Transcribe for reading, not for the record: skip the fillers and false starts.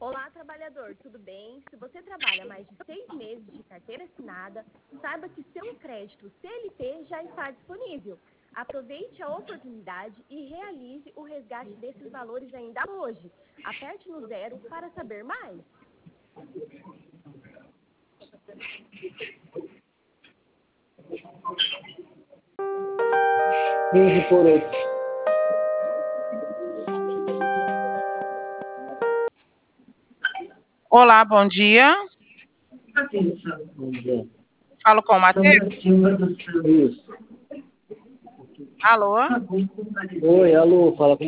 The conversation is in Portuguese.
Olá, trabalhador, tudo bem? Se você trabalha mais de 6 meses de carteira assinada, saiba que seu crédito CLT já está disponível. Aproveite a oportunidade e realize o resgate desses valores ainda hoje. Aperte no 0 para saber mais. Por 8. Olá, bom dia. Bom dia. Falo com o Matheus. Isso. Alô? Oi, alô, fala com